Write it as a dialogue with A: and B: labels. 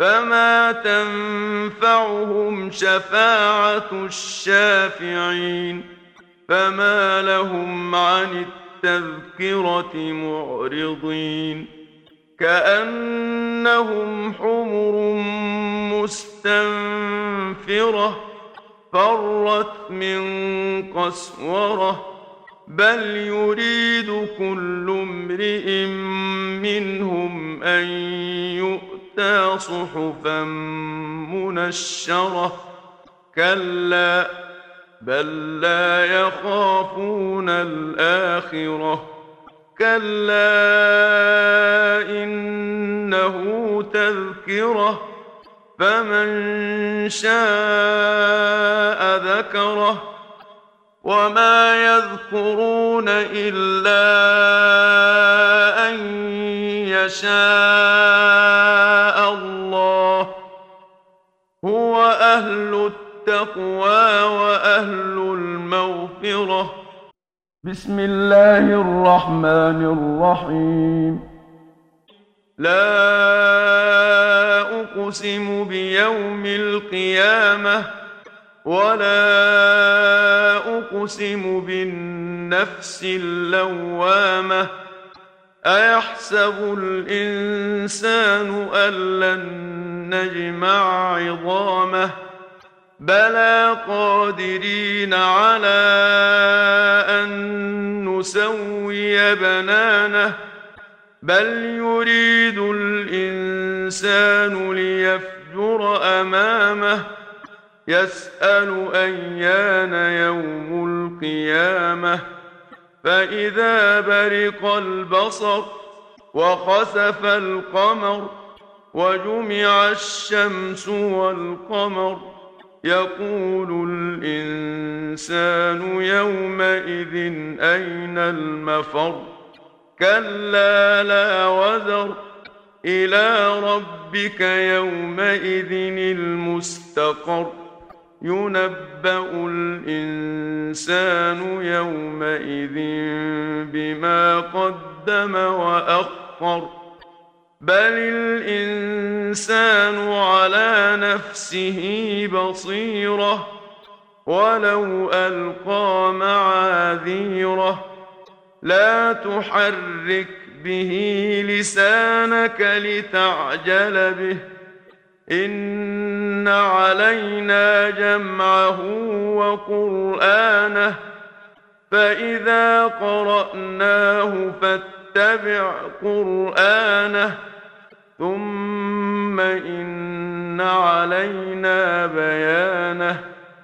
A: فما تنفعهم شفاعة الشافعين. فما لهم عن التذكرة معرضين. كأنهم حمر مستنفرة فرت من قسورة بل يريد كل امرئ منهم أن يؤتى صحفا منشرة كلا بل لا يخافون الآخرة كلا إنه تذكرة فمن شاء ذكره وما يذكرون إلا أن يشاء الله هو أهل التقوى وأهل المغفرة. بسم الله الرحمن الرحيم. لا أقسم بيوم القيامة ولا أقسم بالنفس اللوامة أيحسب الإنسان أن لن نجمع عظامه بلى قادرين على أن نسوي بنانه بل يريد الإنسان ليفجر أمامه يسأل أيان يوم القيامة فإذا برق البصر وخسف القمر وجمع الشمس والقمر يقول الإنسان يومئذ أين المفر كلا لا وزر إلى ربك يومئذ المستقر ينبأ الإنسان يومئذ بما قدم وأخر بل الإنسان على نفسه بصيرة ولو ألقى معاذيره لا تحرك به لسانك لتعجل به إن علينا جمعه وقرآنه فإذا قرأناه فاتبع قرآنه ثم إن علينا بيانه